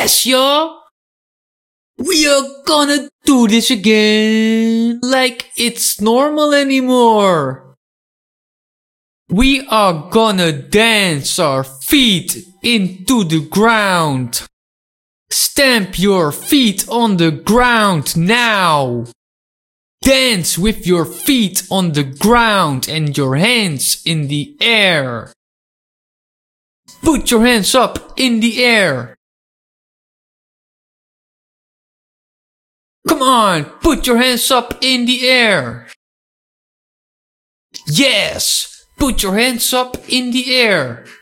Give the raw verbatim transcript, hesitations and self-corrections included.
Yes, yo! We are gonna do this again like it's normal anymore. We are gonna dance our feet into the ground. Stamp your feet on the ground now. Dance with your feet on the ground and your hands in the air. Put your hands up in the air. Come on, put your hands up in the air. Yes, put your hands up in the air.